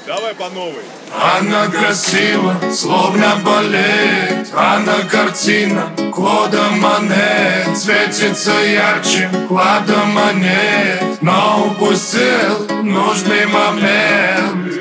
Давай по новой. Она красива, словно балет. Она картина Клода Моне. Светится ярче клада монет, но упустил нужный момент.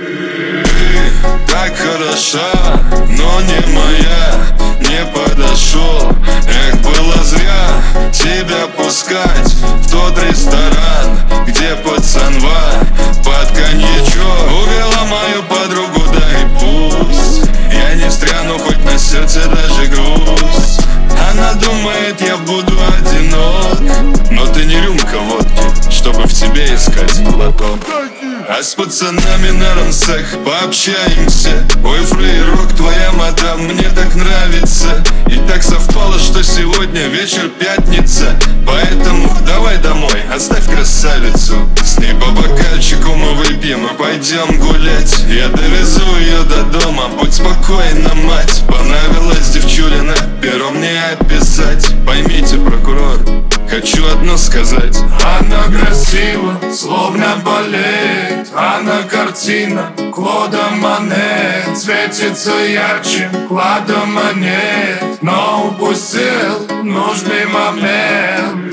Ты так хороша, но не моя. Не подошел, эх, было зря тебя пускать в тот ресторан, где пацанва под коньячок увела мою подругу, да и пусть я не встряну, хоть на сердце даже грусть. Она думает, я буду одинок, но ты не рюмка водки, чтобы в тебе искать глоток. А с пацанами на рамсах пообщаемся. Ой, фрейрок, твоя мадам мне так нравится. И так совпало, что сегодня вечер пятница. Поэтому давай домой, оставь красавицу. С ней по бокальчику мы выпьем и пойдем гулять. Я довезу ее до дома, будь спокойна, мать. Понравилась девчулина, пером не описать. Поймите, прокурор, хочу одно сказать. Она красива, словно балет. Она картина Клода Моне. Светится ярче клада монет, но упустил нужный момент.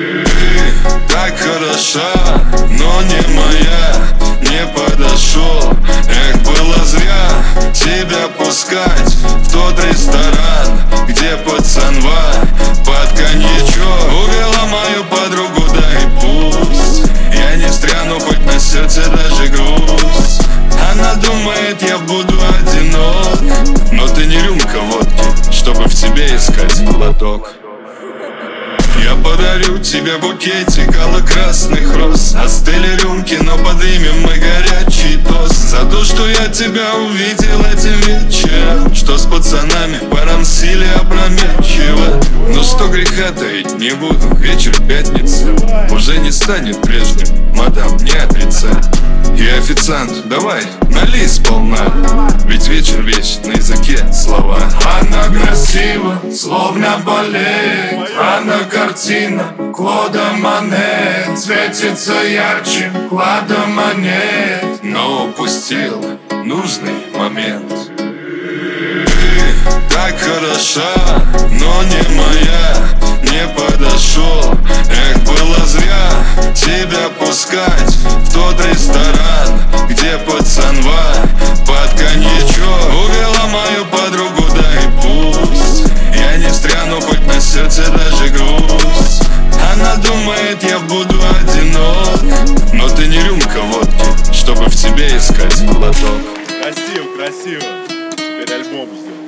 Ты так хороша, но не моя. Не подошел, эх, было зря тебя пускать в тот ресторан, где пацанва под коньячок увела мою подругу, да и пусть я не встряну, хоть на сердце даже грусть. Она думает, я буду одинок, но ты не рюмка водки, чтобы в тебе искать глоток. Я подарю тебе букетик алло-красных роз. Остыли рюмки, но подымем мы горячий тост за то, что я тебя увидел этим вечером, что с пацанами порамсили опрометчиво. Но что греха таить не буду, вечер пятницы уже не станет прежним, мадам, не отрицай. И официант, давай, налей сполна, ведь вечер весь на языке слова. Она красива, словно балет. Она картина Клода Моне. Светится ярче клада монет, но упустил нужный момент. Ты так хороша, но не моя. Не подошел, эх, было зря тебя пускать в тот ресторан, где пацанва под коньячок увела мою подругу, да и пусть я не встряну, хоть на сердце даже грусть. Она думает, я буду одинок, но ты не рюмка водки, чтобы в тебе искать глоток. Красиво, красиво. Теперь альбом ждем.